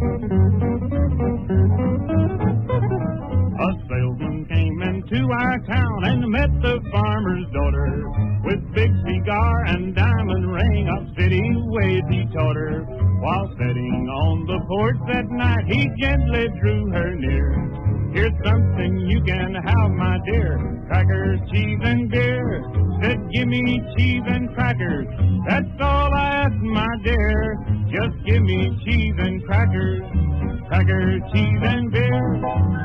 A salesman came into our town and met the farmer's daughter. With big cigar and diamond ring, of city ways he taught her. While sitting on the porch that night, he gently drew her near. Here's something you can have, my dear, crackers, cheese, and beer. Said, give me cheese and crackers, that's all I ask, my dear. Just give me cheese and crackers, crackers, cheese, and beer.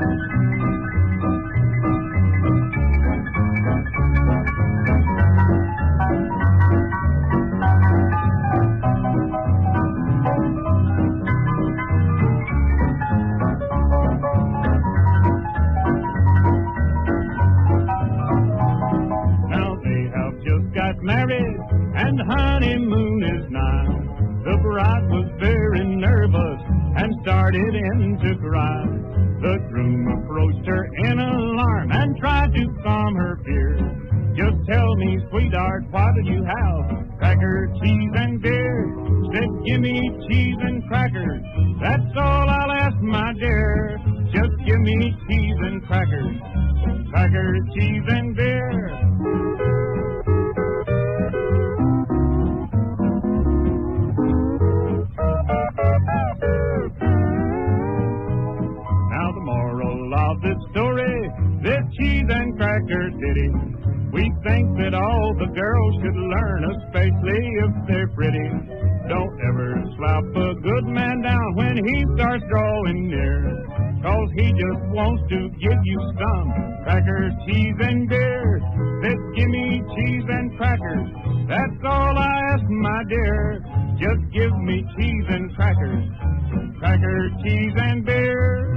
Married and honeymoon is nigh. The bride was very nervous and started in to cry. The groom approached her in alarm and tried to calm her fears. Just tell me, sweetheart, what did you have? Crackers, cheese, and beer. Said, give me cheese and crackers, that's all I'll ask, my dear. Just give me cheese and crackers, crackers, cheese, and beer. This story, this cheese and cracker ditty, we think that all the girls should learn, especially if they're pretty. Don't ever slap a good man down when he starts drawing near, 'cause he just wants to give you some crackers, cheese, and beer. Said, give me cheese and crackers, that's all I ask, my dear. Just give me cheese and crackers, crackers, cheese, and beer.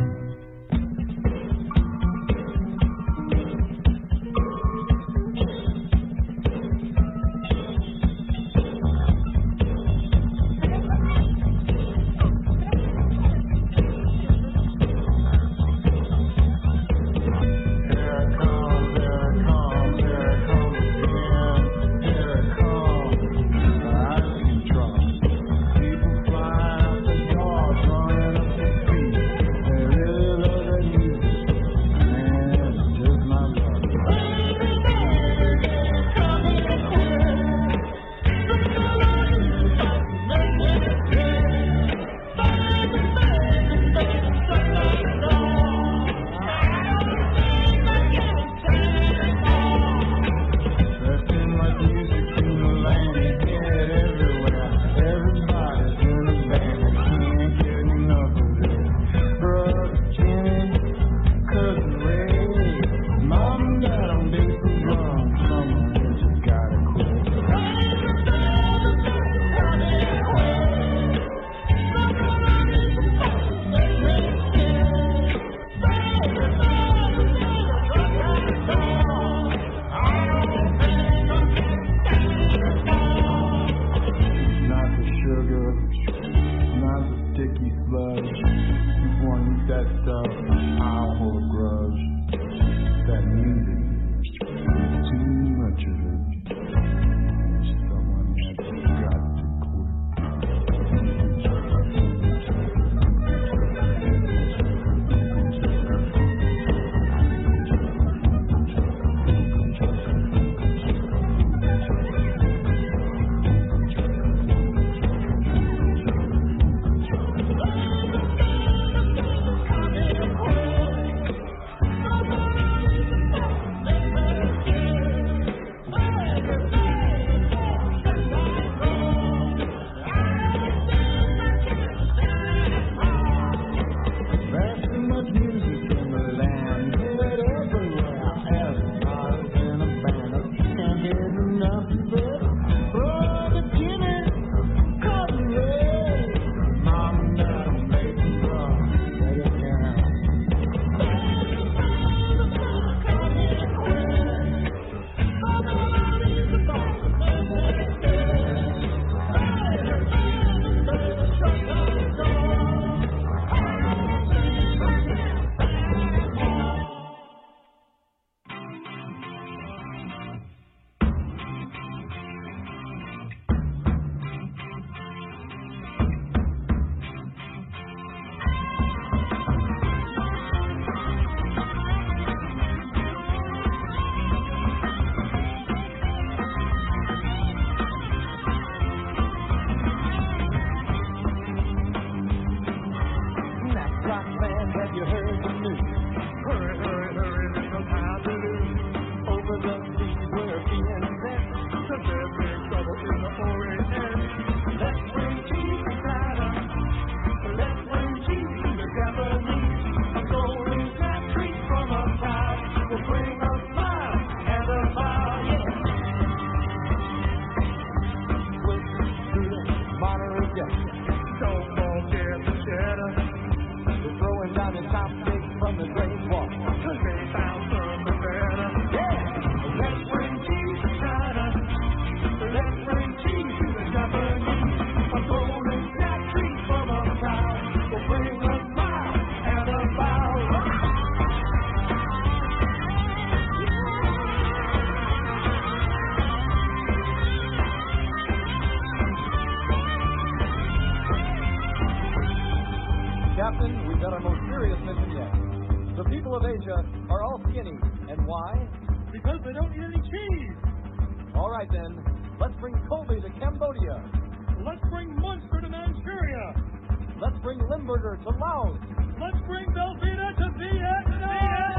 Captain, we've got our most serious mission yet. The people of Asia are all skinny. And why? Because they don't eat any cheese. All right, then. Let's bring Colby to Cambodia. Let's bring Munster to Manchuria. Let's bring Limburger to Laos. Let's bring Velveeta to Vietnam.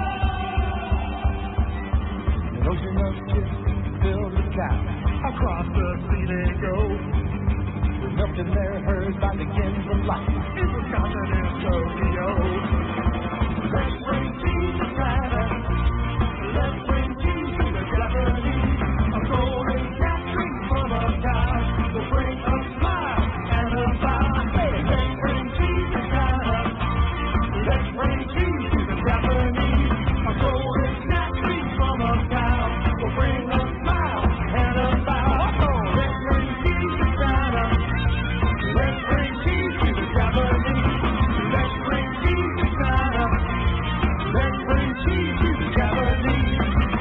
An ocean of chips filled with cows. Across the sea they go. With milk in their herds by the gins of life. In Wisconsin and Tokyo. Let's bring cheese to China. Let's bring cheese to the Japanese. A golden cat drink from a cow will bring a smile and a bow. Let's bring cheese to China. Let's bring cheese to the Japanese. A golden cat drink from a cow will bring a smile and a bow. Let's bring cheese to China. Let's bring cheese to the Japanese. Let's bring cheese to China. Let's bring cheese to the Japanese.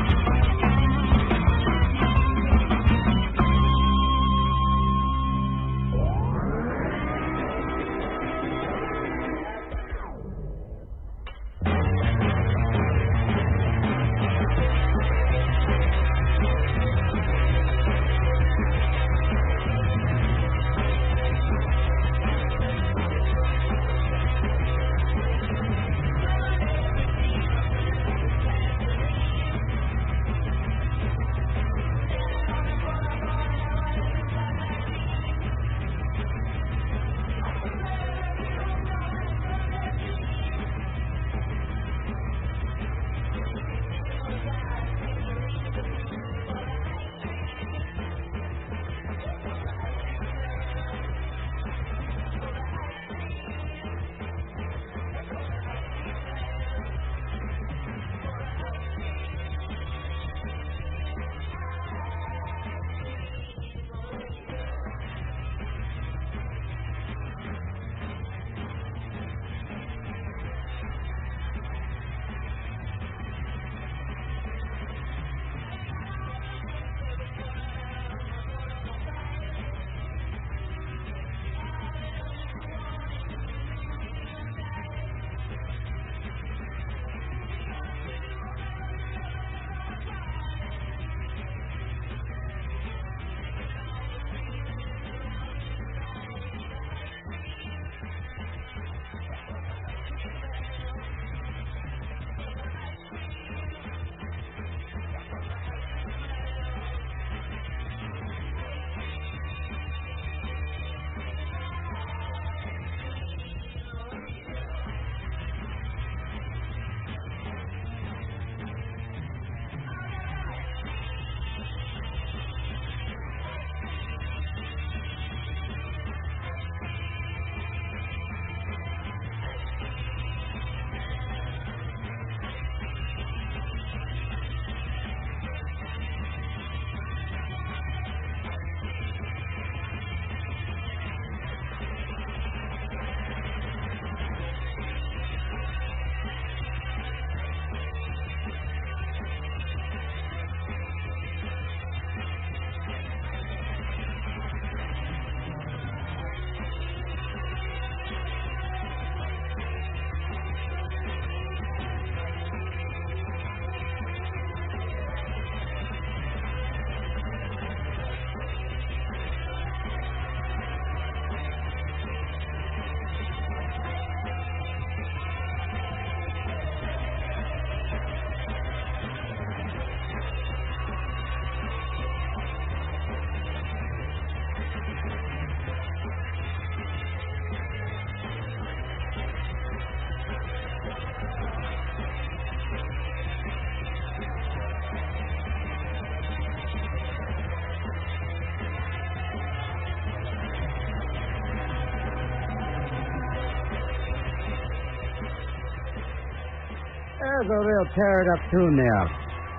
There's a real tear-it-up tune there.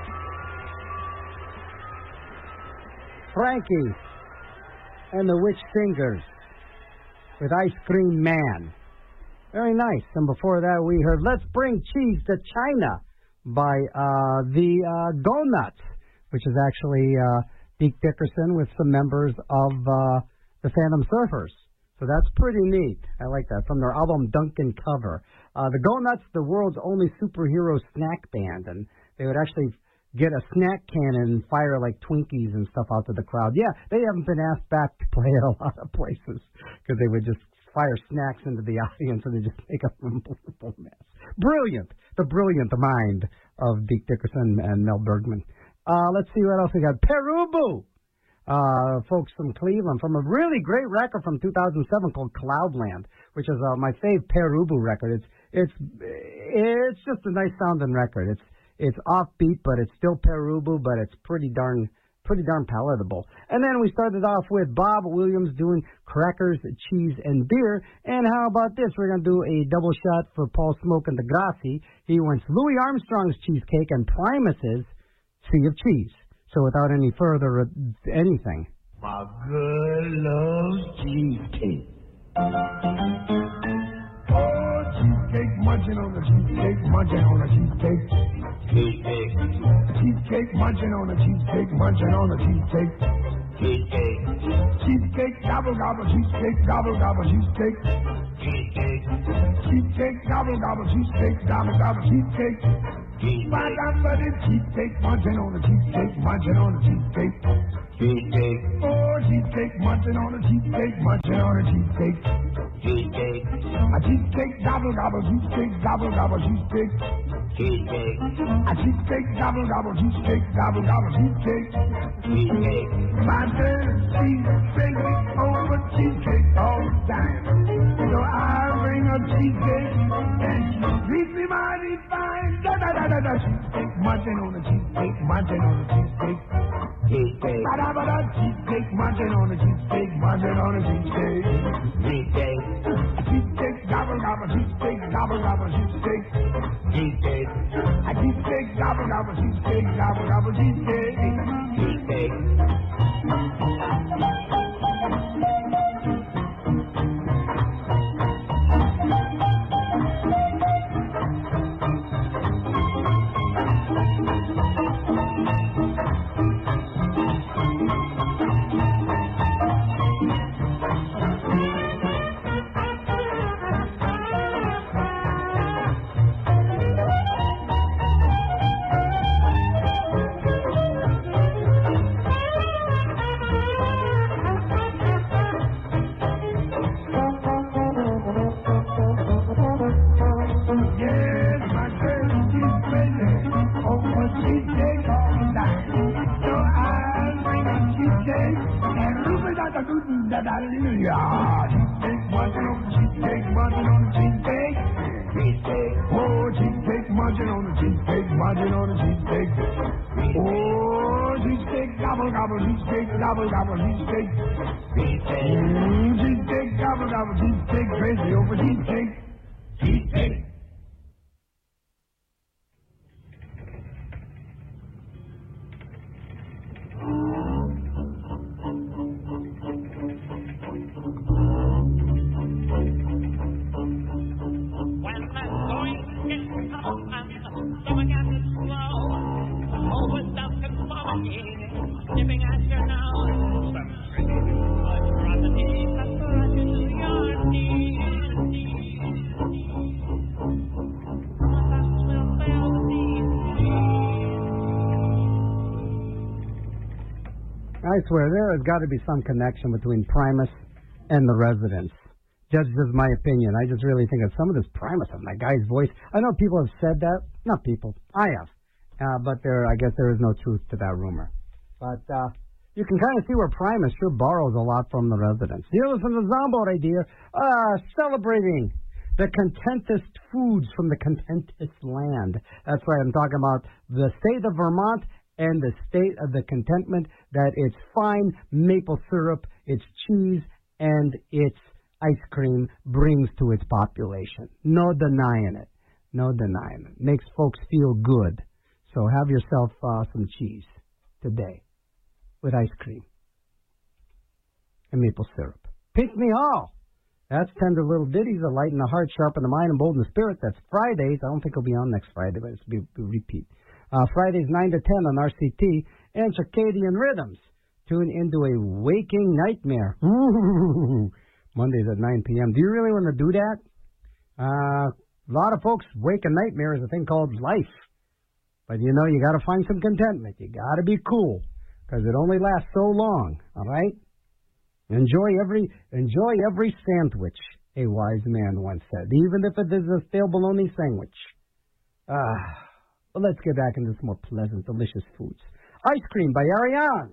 Frankie and the Witch Singers with Ice Cream Man. Very nice. And before that, we heard Let's Bring Cheese to China by the Go Nuts, which is actually Deke Dickerson with some members of the Phantom Surfers. So that's pretty neat. I like that. From their album Duncan cover. The Go Nuts, the world's only superhero snack band. And they would actually get a snack cannon and fire like Twinkies and stuff out to the crowd. Yeah, they haven't been asked back to play at a lot of places because they would just fire snacks into the audience and they just make a unbelievable mess. Brilliant. The brilliant mind of Deke Dickerson and Mel Bergman. Let's see what else we got. Perubu. Folks from Cleveland, from a really great record from 2007 called Cloudland, which is my fave Perubu record. It's just a nice sounding record. It's offbeat, but it's still Perubu, but it's pretty darn palatable. And then we started off with Bob Williams doing Crackers, Cheese, and Beer. And how about this? We're going to do a double shot for Paul Smoke and Degrassi. He wants Louis Armstrong's Cheesecake and Primus's Sea of Cheese. So without any further anything. My girl loves cheesecake. Oh, cheesecake, munching on the cheesecake, munching on the cheesecake. Cheesecake. Cheesecake, munching on the cheesecake, munching on the cheesecake. Cheesecake. Cheesecake, gobble, gobble, cheesecake, gobble, gobble, cheesecake. Cheesecake. Cheesecake, gobble, gobble, cheesecake, gobble, gobble, cheesecake. Cheesecake, munching on the cheesecake, munching on the cheesecake. Cheesecake. Oh, cheesecake, munching on the cheesecake, munching on the cheesecake. Cheesecake. A cheesecake, gobble, gobble, cheesecake, gobble, gobble, cheesecake. Cheesecake. A cheesecake, gobble, gobble, cheesecake, gobble, gobble, cheesecake. Cheesecake. My girl, she's crazy over cheesecake all the time. So I bring a cheesecake and she treats me mighty fine. Da-da-da-da-da. Cheesecake, munching on the cheesecake, munching on the cheesecake. Cheesecake. Ba-da-ba-da. Cheesecake, munching on the cheesecake, munching on the cheesecake. Cheesecake. Cheesecake, gobble, gobble, cheesecake, gobble, gobble, cheesecake. Cheesecake. A cheesecake, gobble, gobble, cheesecake, gobble, gobble, cheesecake. Cheesecake. Cheesecake, munching on the cheesecake, munching on the cheesecake. Cheesecake. Oh, cheesecake, munching on the cheesecake, munching on the cheesecake. Oh, cheesecake, gobble, gobble, cheesecake, gobble, gobble, cheesecake. Cheesecake. Cheesecake, gobble, gobble, cheesecake, crazy over cheesecake. Cheesecake. I swear, there has got to be some connection between Primus and the Residents. Just as my opinion. I just really think of some of this Primus of my guy's voice. I know people have said that. Not people. I have. But I guess there is no truth to that rumor. But you can kind of see where Primus sure borrows a lot from the Residents. Here listen to the Zombo idea. Celebrating the contentest foods from the contentest land. That's right. I'm talking about the state of Vermont and the state of the contentment that its fine maple syrup, its cheese, and its ice cream brings to its population. No denying it. No denying it. Makes folks feel good. So have yourself some cheese today with ice cream and maple syrup. Pick me all. That's tender little ditties that lighten the heart, sharpen the mind, and bolden the spirit. That's Fridays. I don't think it'll be on next Friday, but it'll be a repeat. Fridays 9 to 10 on RCT and Circadian Rhythms. Tune into a waking nightmare. Ooh, Mondays at 9 p.m. Do you really want to do that? A lot of folks wake a nightmare is a thing called life. But you know, you got to find some contentment. You got to be cool because it only lasts so long. All right? Enjoy every sandwich, a wise man once said, even if it is a stale bologna sandwich. Well, let's get back into some more pleasant, delicious foods. Ice Cream by Ariane.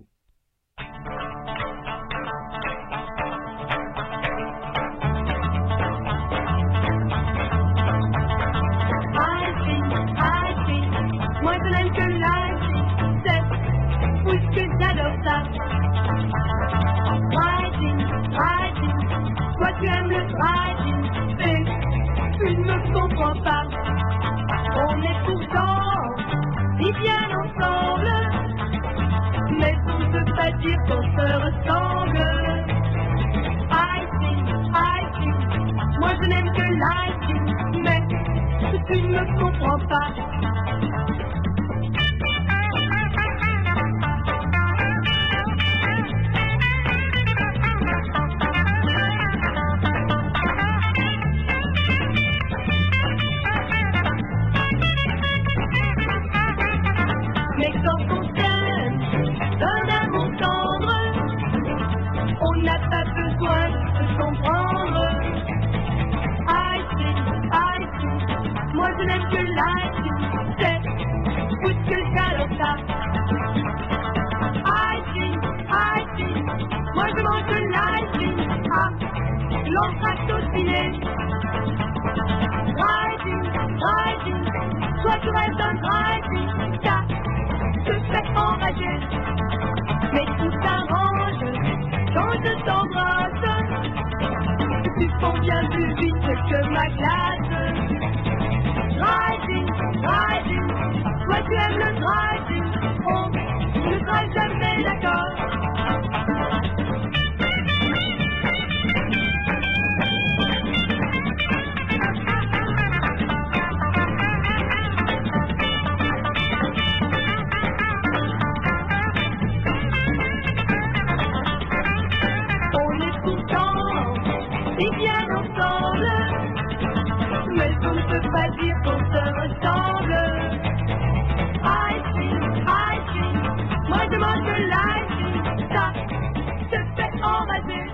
Moi je n'aime que l'ice, c'est puisque j'adore ça. Riding, toi tu aimes le riding, et tu ne me comprends pas. On est pourtant si bien ensemble, mais on ne peut pas dire qu'on se ressemble. Icing, moi je n'aime que l'icing, mais tu ne me comprends pas. Mais quand on s'aime d'un amour tendre, on n'a pas besoin de se comprendre. Icing, moi je n'aime que l'icing, c'est puisque j'adore ça. Icing, moi je mange de l'icing, l'entracte au ciné. Riding, toi tu restes un riding, ça te fait enrager. Mais tout s'arrange quand je t'embrasse. Tu fonds bien plus vite que ma glace. Riding, toi tu aimes le riding, on ne sera jamais d'accord. Et bien ensemble, mais on ne peut pas dire qu'on se ressemble. Icing, moi je mange de l'icing, ça te fait enrager.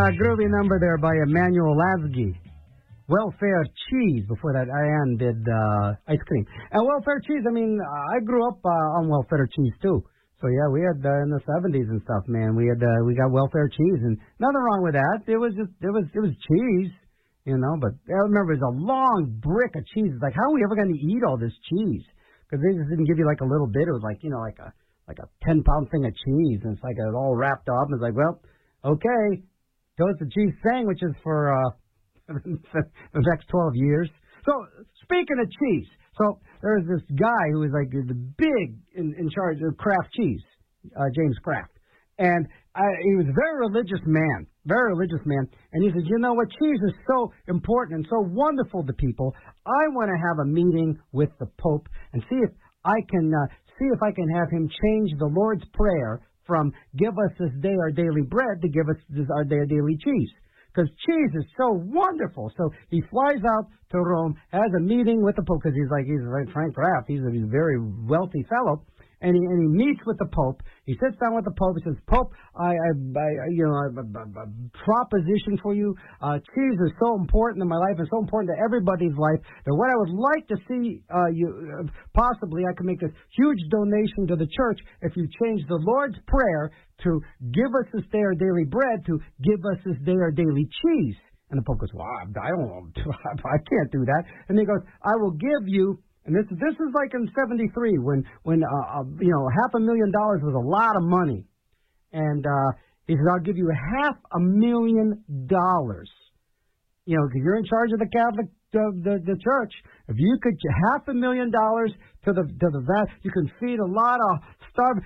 groovy number there by Emmanuel Lasky. Welfare Cheese. Before that, Ian did Ice Cream. And Welfare Cheese, I mean, I grew up on Welfare Cheese, too. So, yeah, we had in the 70s and stuff, man. We got Welfare Cheese, and nothing wrong with that. It was cheese, you know. But I remember it was a long brick of cheese. It's like, how are we ever going to eat all this cheese? Because they just didn't give you like a little bit. It was like, you know, like a 10-pound thing of cheese, and it's like it all wrapped up. And it's like, well, okay, toast the cheese sandwiches for the next 12 years. So, speaking of cheese, so there's this guy who was like the big in charge of Kraft cheese, James Kraft. And he was a very religious man, And he said, you know what, cheese is so important and so wonderful to people. I want to have a meeting with the Pope and see if I can have him change the Lord's Prayer from give us this day our daily bread to give us our daily cheese. Because cheese is so wonderful. So he flies out to Rome, has a meeting with the Pope, because he's like Frank Kraft. He's a very wealthy fellow. And he meets with the Pope. He sits down with the Pope. He says, Pope, I have a proposition for you. Cheese is so important in my life and so important to everybody's life that what I would like to see possibly I can make a huge donation to the church if you change the Lord's Prayer to give us this day our daily bread to give us this day our daily cheese. And the Pope goes, well, I don't know. I can't do that. And he goes, I will give you. And this is like in '73 when $500,000 was a lot of money, and he said, "I'll give you $500,000. You know, because you're in charge of the Catholic the church. If you could $500,000 to the vat, you can feed a lot of starved.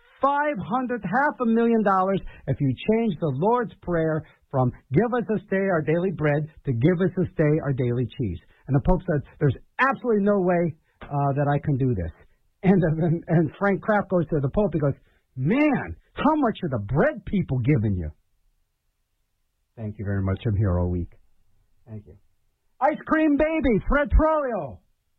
$500,000 if you change the Lord's Prayer from give us this day our daily bread to give us this day our daily cheese." And the Pope said, there's absolutely no way that I can do this. And Frank Kraft goes to the Pope. He goes, man, how much are the bread people giving you? Thank you very much. I'm here all week. Thank you. Ice Cream Baby, Fred Trolio.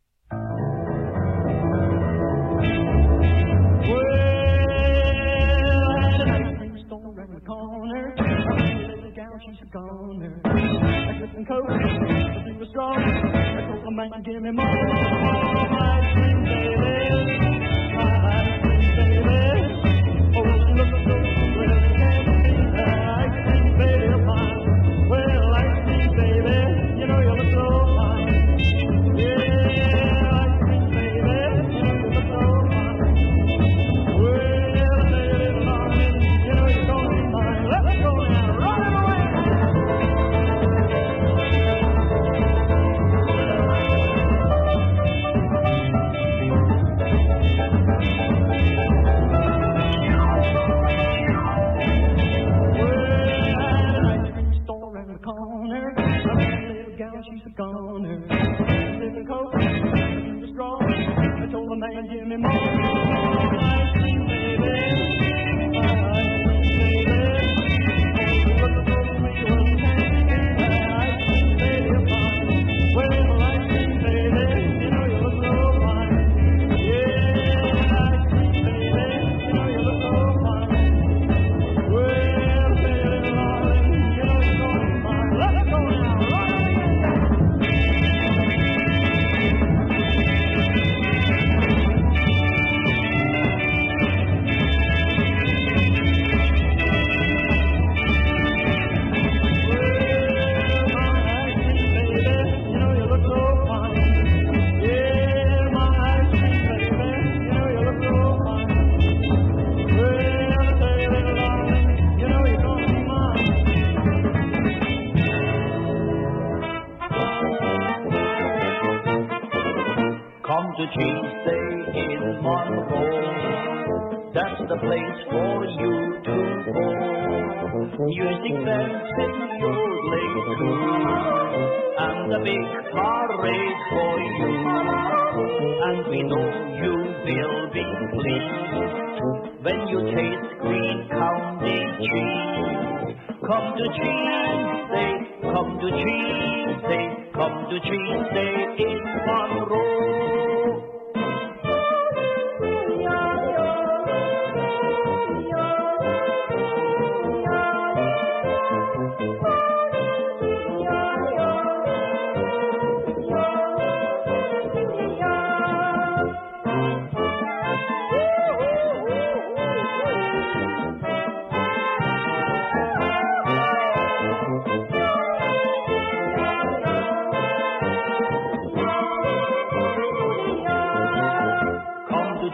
She's a goner. I took some coke, I think was strong. I told the man, give me more. Ice cream baby, ice cream baby. Oh, look so well, can't be ice cream baby of mine. Well, ice cream baby, you know you look so fine. Yeah, ice cream baby, you look so fine. Well, baby, darling, you know you're gonna be mine. Let's go now, run it away. She's a goner. Living cold, she's strong. I told the man, give me more. Ice cream baby, ice cream baby. Look so sweet, well, ice cream baby of mine. Well, ice cream baby, you know you look so fine. Yeah, ice cream baby, you know you look so fine. Well, baby, darling, you know you're gonna be mine. Let's go now, run it again. Come to Tuesday in Monroe. That's the place for you to go. Music, dancing, yodeling too, and a big parade for you. And we know you will be pleased when you taste Green County cheese. Come to Tuesday, come to Tuesday, come to Tuesday in Monroe.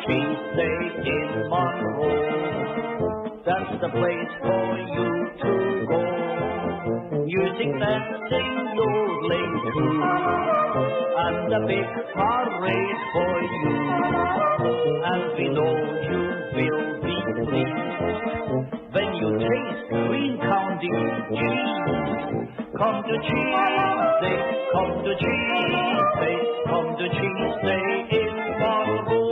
cheesesteak in Monroe. That's the place for you to go. Music, dancing, yodeling too, and a big parade for you. And we know you will be pleased when you taste Green County cheese. Come to cheesesteak, come to cheesesteak, come to cheesesteak in Monroe.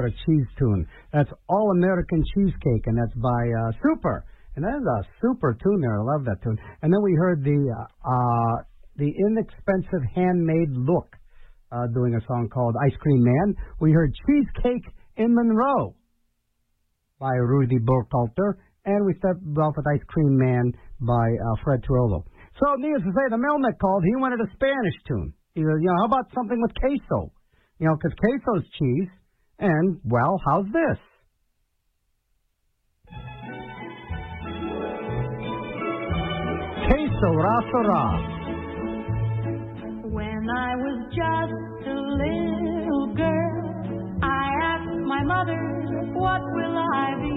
what a cheese tune. That's All American Cheesecake, and that's by Super. And that is a super tune there. I love that tune. And then we heard the Inexpensive Handmade Look doing a song called Ice Cream Man. We heard Cheesecake in Monroe by Rudy Burkhalter. And we started off with Ice Cream Man by Fred Tirolo. So, needless to say, the Melnick called. He wanted a Spanish tune. He said, how about something with queso? Because queso's cheese. And, well, how's this? Queso Rasara. When I was just a little girl, I asked my mother, what will I be?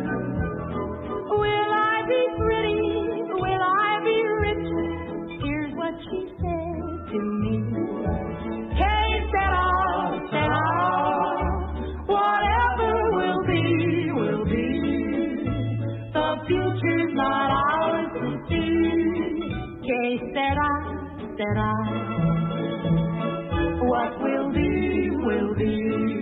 Will I be pretty? Will I be rich? Here's what she said to me. Que sera, whatever will be, will be. The future's not ours to see. Que sera, what will be, will be.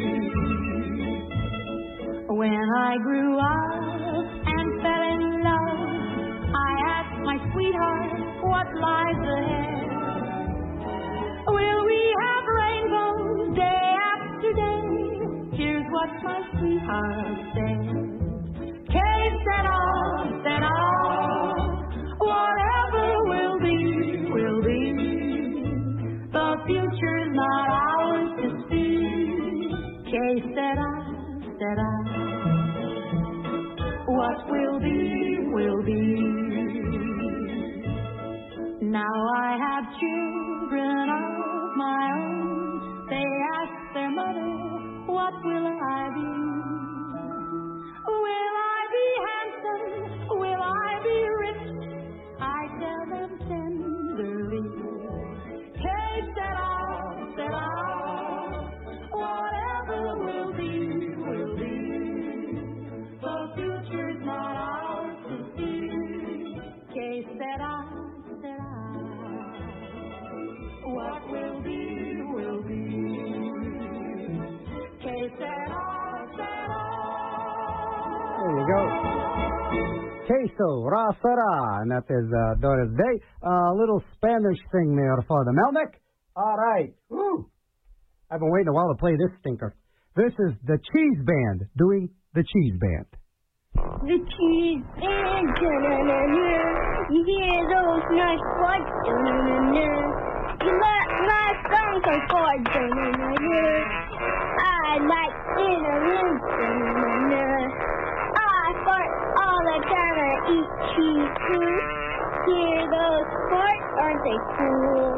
When I grew up and fell in love, I asked my sweetheart, what lies ahead? Will we have rainbows day after day? Here's what my sweetheart said. Que sera, whatever will be, will be. The future's not ours to see. Que sera, what will be, will be. Now I have children of my own. They ask their mother, what will I be? Will I be handsome? Will I be rich? I tell them tenderly. Que sera, whatever will be, will be. The future's not ours to see. Que sera, what will be, will be. Que sera. There you go. Queso Rasara. And that is Doris Day. A little Spanish thing there for the Melnick. All right. Woo. I've been waiting a while to play this stinker. This is the Cheese Band doing the Cheese Band. The cheese band, you hear those nice words, you let my song so far, I like cinnamon, I fart all the time, I eat cheese too. Hear those farts, aren't they cool?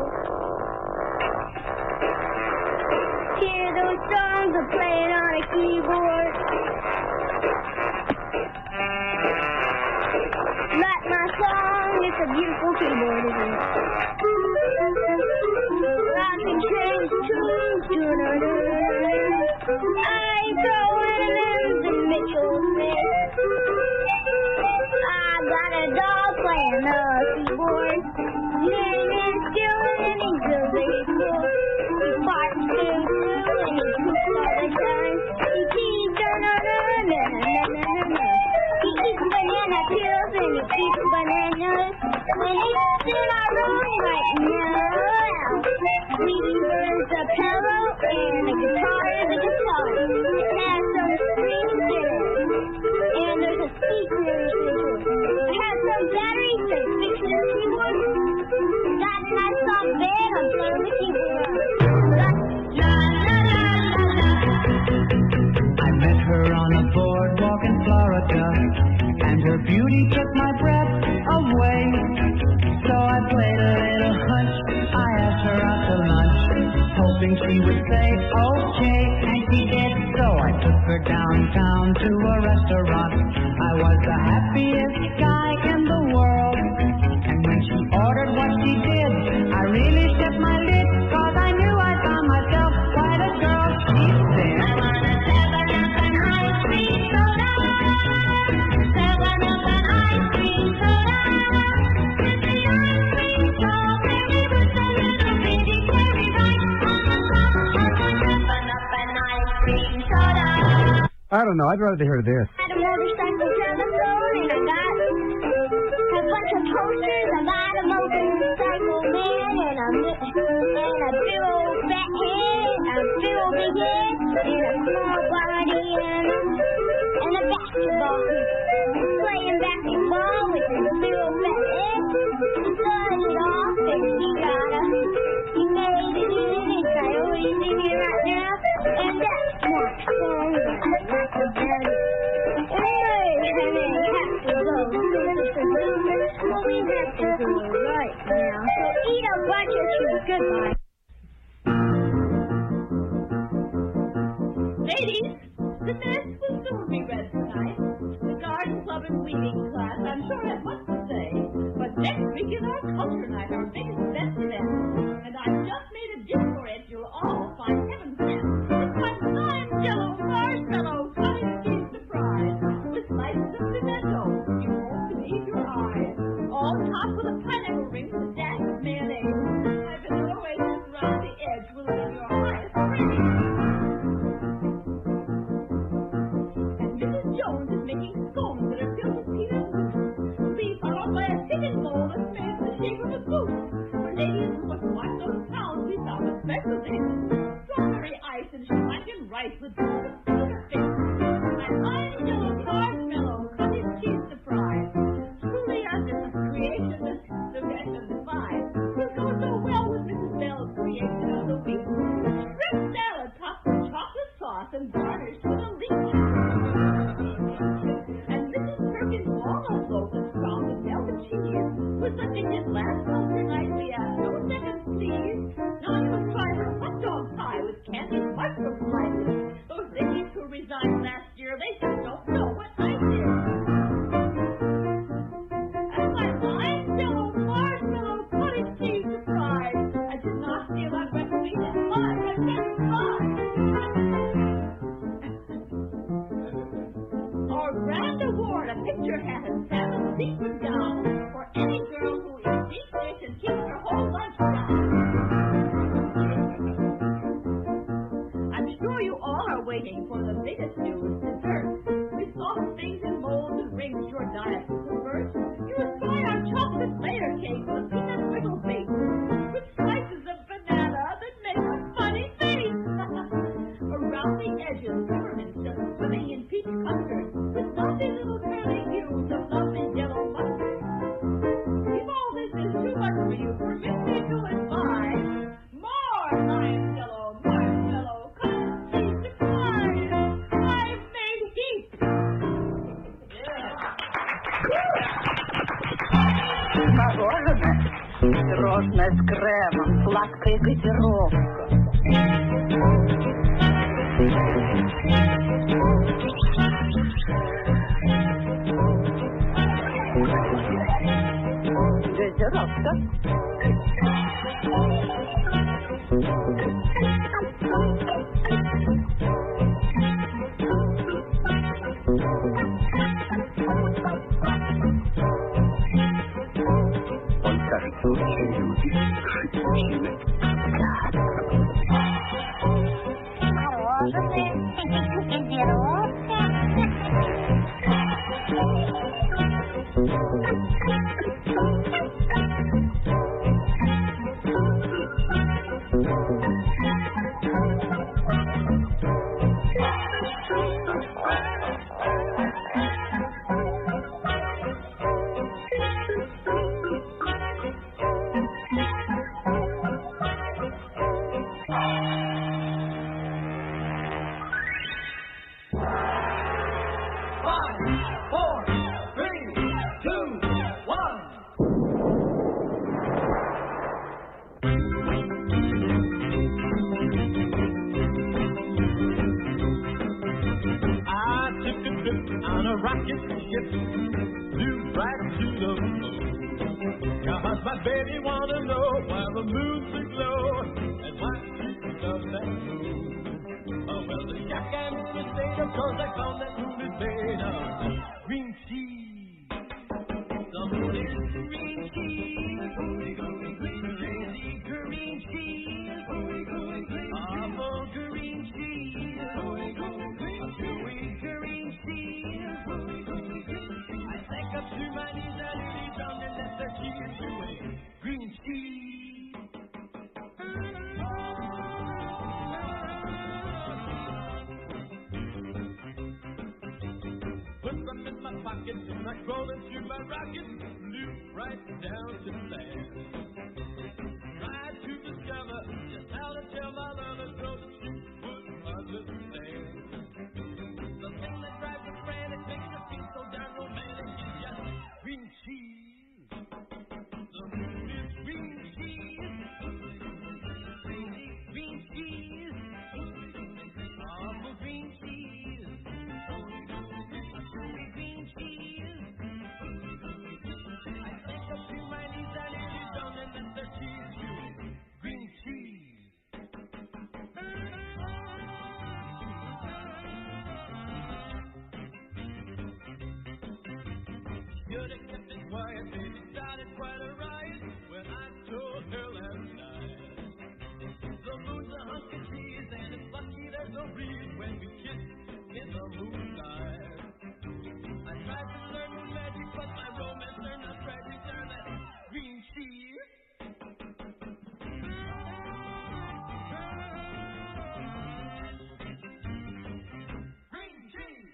Hear those songs are playing on a keyboard. Like my song, it's a beautiful keyboard, isn't it? I can change tunes, I throw M&M's and Mitchell Smith. I got a dog playing the keyboard. And still and he's really cool. He farts too, and he poops all the time. He keeps he eats banana peels and he eats bananas. When he's in our room right now, Tweety Bird's a pillow and a guitar is a guitar. It has some strings in it, and there's a speaker in it. It has some batteries that fix your keyboard. Got a nice soft bed on front of the keyboard. I met her on a boardwalk in Florida, and her beauty took my breath away. So I played a little hunch. I asked her out to lunch, hoping she would say okay, and she did. So I took her downtown to a restaurant. I was the happiest guy in the world, and when she ordered what she did, I really set my lid, 'cause I knew I found myself quite a girl. She said, I want a 7-Up and ice cream soda. 7-Up and ice cream soda. With the ice cream strawberry with a little bitty cherry right on the top of the 7-Up and ice cream soda. I don't know. I'd rather hear this. Had a motorcycle telephone and I got a bunch of posters about a motorcycle man and a big old fat head, a big old big head, and a small body and a basketball hoop. He's playing basketball with his big old fat head. He started off and he made it in. It's I always in here right now, and that's my song that I like about it. Well, we have to go right now. So eat a bunch of cheese. Goodbye. Ladies, the mass will soon be read tonight. The garden club and weaving class, I'm sure have much to say. But next week is our culture night, our biggest best event. And I've just made a dish for it you'll all find heaven sent. It's my slime jello marshmallow cottage cheese surprise. With slices of pimento, you won't believe your eyes. All topped with a pineapple ring with a dash of mayonnaise. My vanilla oasis around the edge will give your highest praise. And Mrs. Jones is making scones that are filled with peanut mousse. Be followed by a chicken bowl that's made in the shape of a goose. For ladies who want to watch those pounds, we found a special dish. Strawberry ice and Shanghai rice with beautiful sugar fish. My fine yellow marshmallow cottage cheese surprise. Truly a creation that's the best of the five. Will go so well with Mrs. Bell's creation of the week. Shrimp salad topped with chocolate sauce and garnished with a leek. And Mrs. Perkins' walnut loaf that's crowned with melted cheese. With such a hit last culture night, we ask no seconds, please. Now you must try her hot dog pie with candied mushroom slices. Those ladies who resigned last year, they just don't know what I did. And my fine yellow marshmallow cottage cheese surprise. I did not feel I went to eat it, but I can't try. Our grand award, a picture hat and salmon sequin gown for any girl who eats deep dish and keeps her whole lunch down. I'm sure you all are waiting for the biggest news, dessert. With soft things and molds and rings your diet will convert. You must try our chocolate layer cake with a peanut brittle base. With slices of banana that make a funny face. Around the edges, peppermints just swimming in peach custard. With lovely little curly hues of lovely yellow mustard. If all this is too much for you, permit me to advise. More lime yellow marshmallow cottage cheese surprise. I've made heaps. Мороженое, пирожное с кремом, сладкая газировка. Газировка. Он кажется очень любит шипучины. Мороженое, газировка. rocket ship flew right up to the moon. Cause my baby wanna know why the moon's aglow and why she loves that moon. Oh, well, the Jack and moon is made of cause I found that moon is made of green cheese. The moon is green cheese. Holy, holy, green, lazy green cheese. Holy, holy, green, awful green cheese. Holy, holy, green, chewy green. my pocket, not crawling through my rocket, loop right down to the land. Try to discover just how to tell my lover so that she would understand. The thing that drives her frantic makes her feel so darn romantic is just green cheese. The moon is green cheese. Green cheese. Oh, green cheese. Green cheese. I think up to my knees and nearly down and let the cheese you. Green cheese. Should have kept it quiet, baby, started quite a riot when I told her last night. The moon's a hunk of cheese and it's lucky there's no breeze when we kiss in the moonlight. I tried to learn moon magic, but my romance turned out tragic. Turn that green cheese. Green cheese.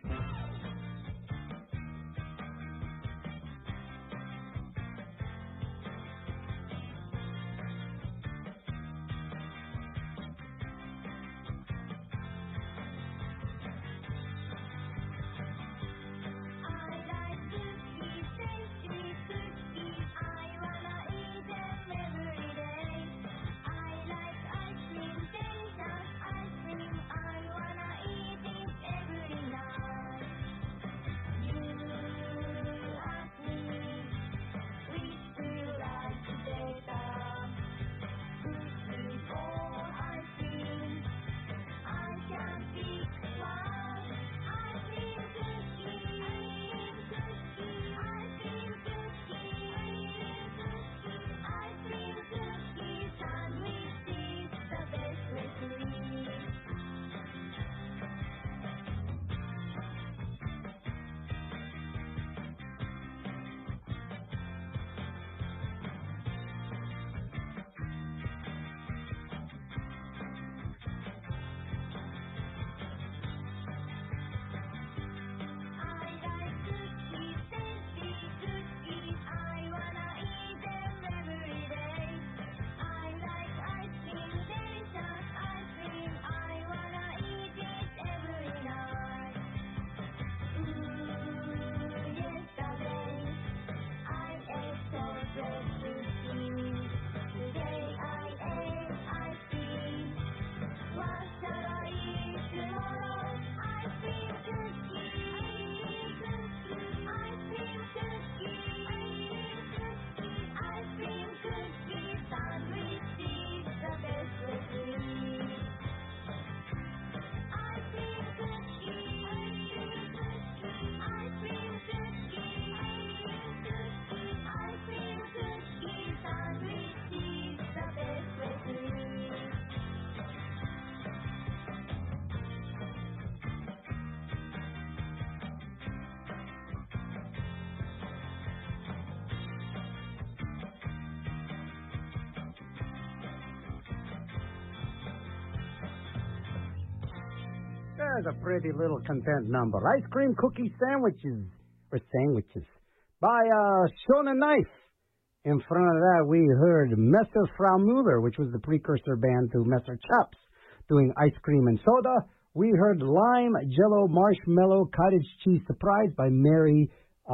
There's a pretty little content number. Ice cream cookie sandwiches, or sandwiches, by Shona Knife. In front of that, we heard Messer Frau Muller, which was the precursor band to Messer Chops, doing Ice Cream and Soda. We heard Lime, Jello, Marshmallow, Cottage Cheese Surprise by Mary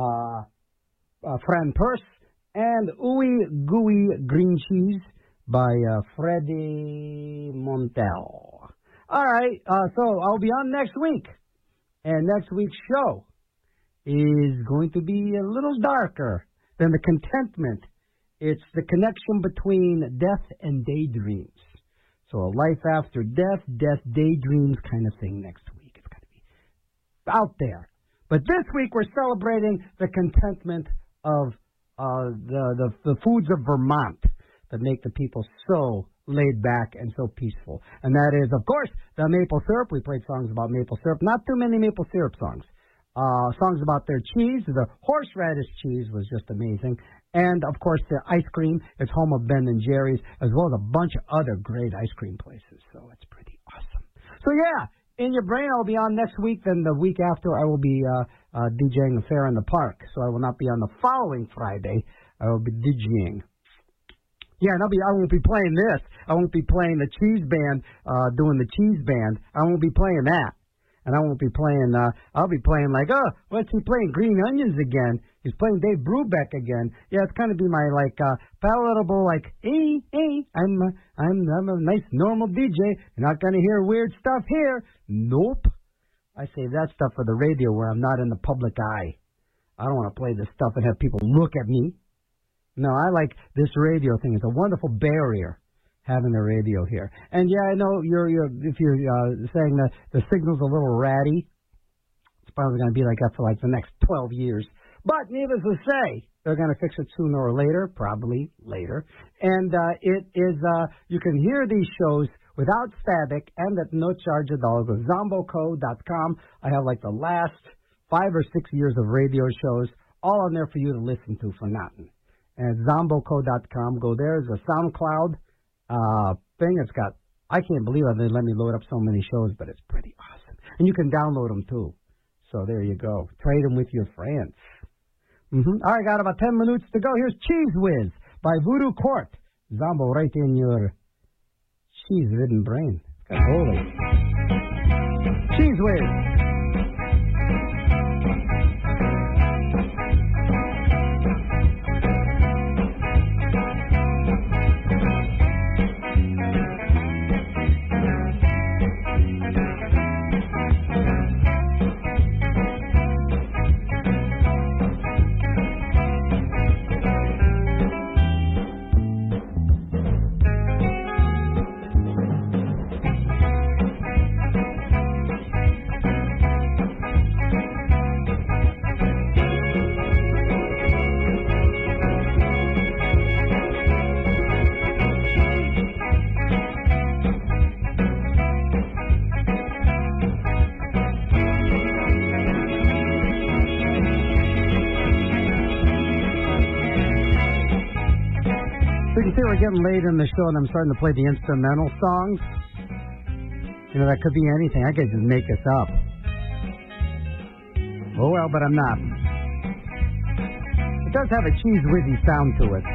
Fran Purse, and Ooey Gooey Green Cheese by Freddie Montel. All right, so I'll be on next week, and next week's show is going to be a little darker than the contentment. It's the connection between death and daydreams. So a life after death, death daydreams kind of thing next week. It's going to be out there. But this week we're celebrating the contentment of the foods of Vermont that make the people so laid back and so peaceful. And that is, of course, the maple syrup. We played songs about maple syrup. Not too many maple syrup songs. Songs about their cheese. The horseradish cheese was just amazing. And, of course, the ice cream. It's home of Ben and Jerry's, as well as a bunch of other great ice cream places. So it's pretty awesome. So, yeah, In Your Brain, I'll be on next week. Then the week after, I will be DJing a fair in the park, so I will not be on the following Friday. I will be DJing. Yeah, and I won't be playing this. I won't be playing the cheese band, doing the cheese band. I won't be playing that. And I won't be playing, I'll be playing like, oh, what's he playing? Green Onions again. He's playing Dave Brubeck again. Yeah, it's kind of be my, like, palatable, like, hey, I'm a nice, normal DJ. You're not going to hear weird stuff here. Nope. I save that stuff for the radio where I'm not in the public eye. I don't want to play this stuff and have people look at me. No, I like this radio thing. It's a wonderful barrier, having the radio here. And yeah, I know if you're saying that the signal's a little ratty, it's probably going to be like that for like the next 12 years. But needless to say, they're going to fix it sooner or later, probably later. And it is, you can hear these shows without static and at no charge at all. Go to zomboco.com. I have like the last 5 or 6 years of radio shows all on there for you to listen to for nothing. And zomboco.com. Go there. There's a SoundCloud thing. It's got, I can't believe it. They let me load up so many shows, but it's pretty awesome. And you can download them too. So there you go. Trade them with your friends. All right, got about 10 minutes to go. Here's Cheese Whiz by Voodoo Court. Zombo right in your cheese-ridden brain. Got holy. Cheese Whiz. We're getting late in the show and I'm starting to play the instrumental songs. You know, that could be anything. I could just make this up. Oh well, but I'm not. It does have a cheese whizzy sound to it.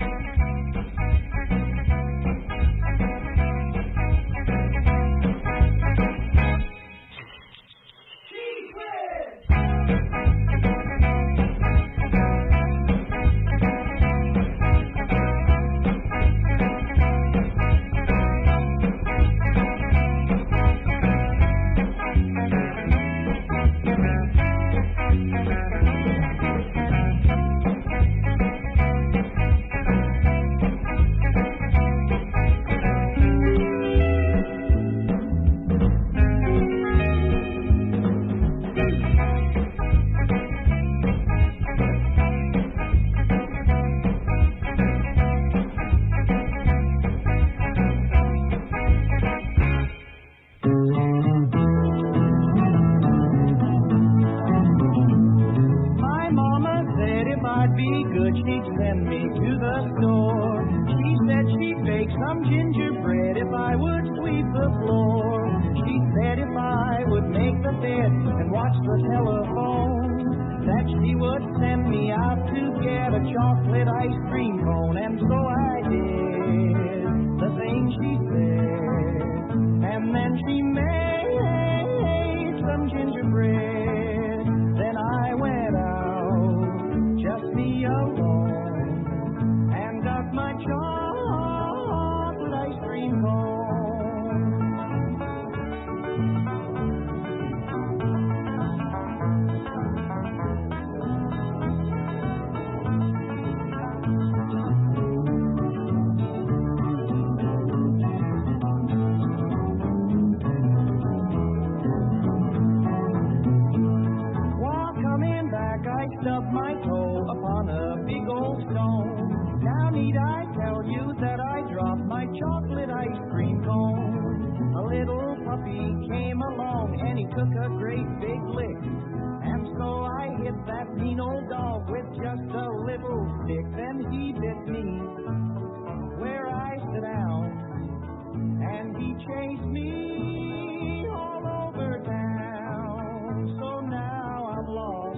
Chase me all over town, so now I'm lost.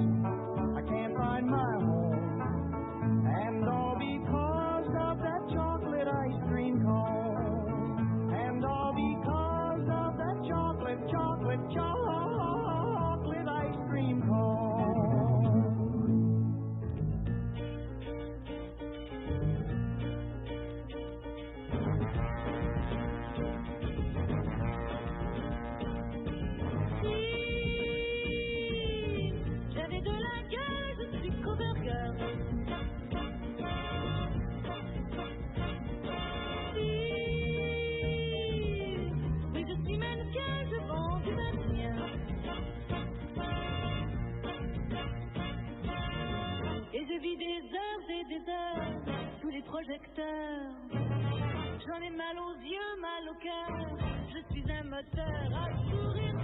des heures sous les projecteurs. J'en ai mal aux yeux, mal au cœur. Je suis un moteur à sourire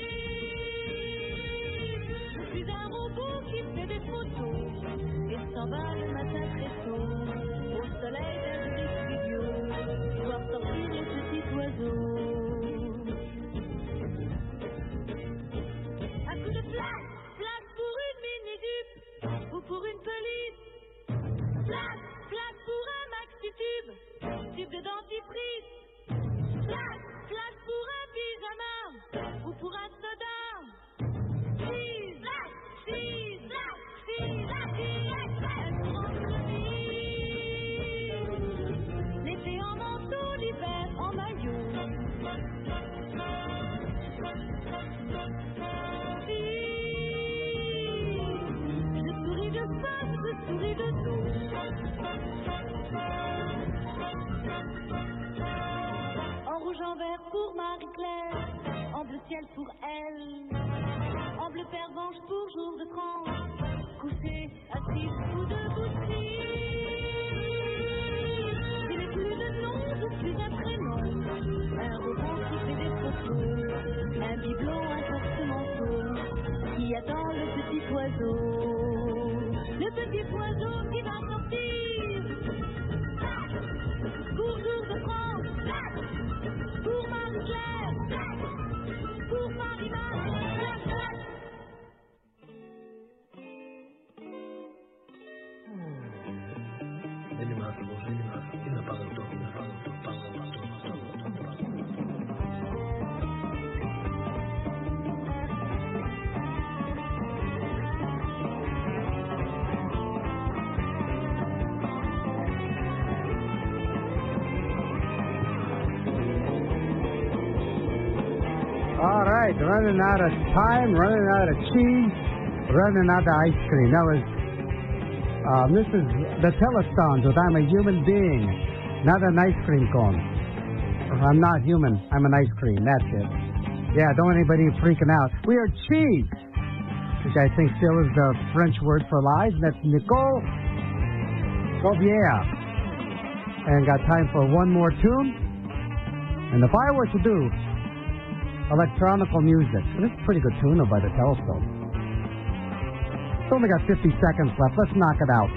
triste. Je suis un robot qui fait des photos et s'en va le matin très tôt au soleil d'un joli studio, voir sortir les petits oiseaux. Un coup de place, place pour une mini-dupe ou pour une police. Place, place pour un maxi-tube, tube de dentifrice. Place, place pour un pyjama ou pour un soda. Cheese, cheese, cheese, cheese. L'été en manteau, l'hiver en maillot. Je souris de face, je souris de dos. En rouge en vert pour Marie-Claire, en bleu ciel pour elle, en bleu pervenche pour jour de transe, couché, assis ou debout. Je n'ai plus de nom, je suis un prénom, un robot qui fait des photos, un bibelot, un porte-manteau, qui attend le petit oiseau qui va sortir. Pour jour de France, pour Marie-Claire, pour Marina. All right, running out of time, running out of cheese, running out of ice cream. That was, this is the Telestons with I'm a Human Being, not an ice cream cone. I'm not human, I'm an ice cream, that's it. Yeah, don't anybody freaking out. We are cheese, which I think still is the French word for lies, and that's Nicole Gaubier. And got time for one more tune. And if I were to do electronical music. This is a pretty good tune by the Telestone. It's only got 50 seconds left. Let's knock it out.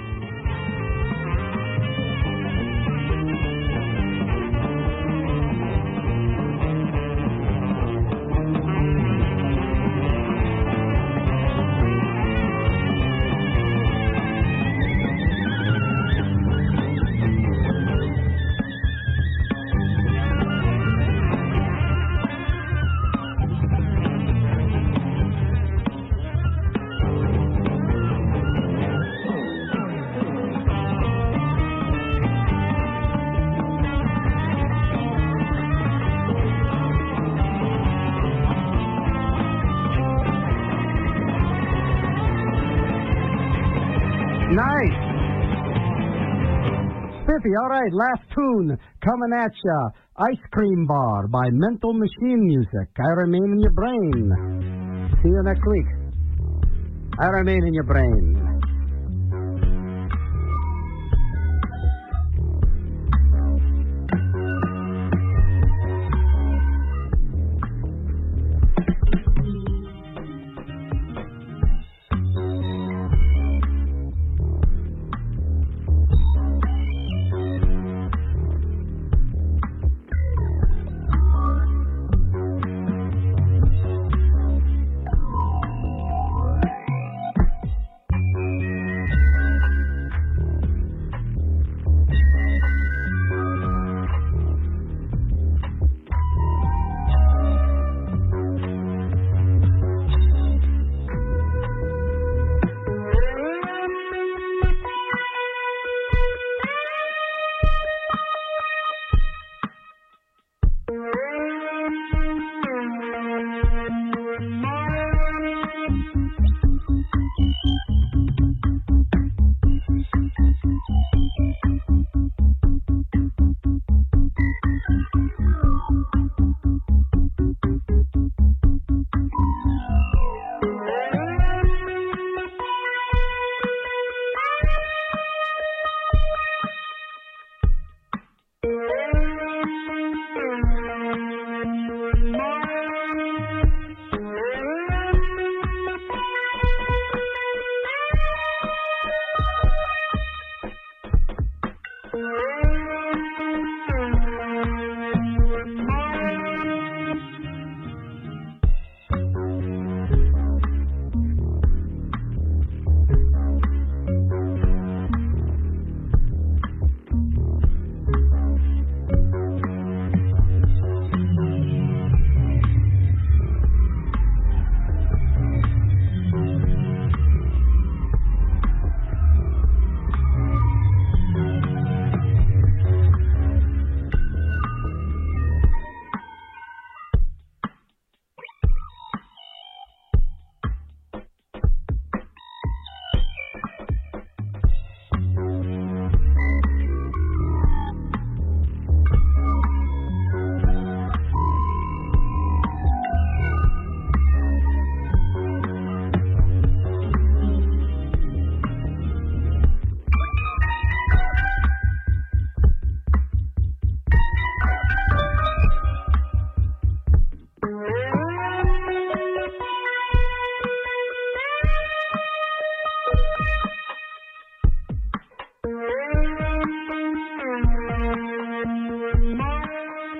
Nice. Spiffy, all right, last tune coming at ya. Ice Cream Bar by Mental Machine Music. I Remain in Your Brain. See you next week. I Remain in Your Brain.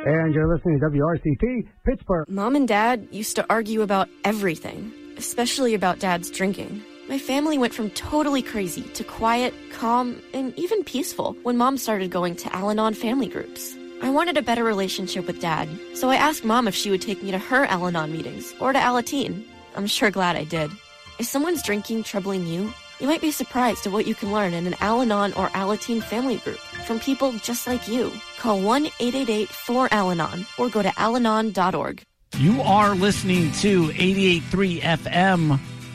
And you're listening to WRCT, Pittsburgh. Mom and Dad used to argue about everything, especially about Dad's drinking. My family went from totally crazy to quiet, calm, and even peaceful when Mom started going to Al-Anon family groups. I wanted a better relationship with Dad, so I asked Mom if she would take me to her Al-Anon meetings or to Alateen. I'm sure glad I did. Is someone's drinking troubling you? You might be surprised at what you can learn in an Al-Anon or Alateen family group from people just like you. Call 1-888-4-ALANON or go to alanon.org. You are listening to 88.3 FM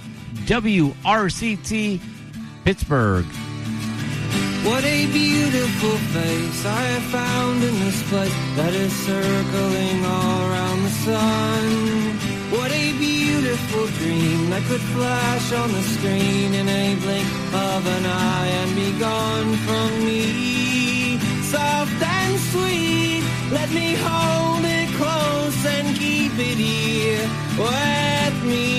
WRCT Pittsburgh. What a beautiful face I have found in this place that is circling all around the sun. What a beautiful dream that could flash on the screen in a blink of an eye and be gone from me. Soft and sweet, let me hold it close and keep it here with me.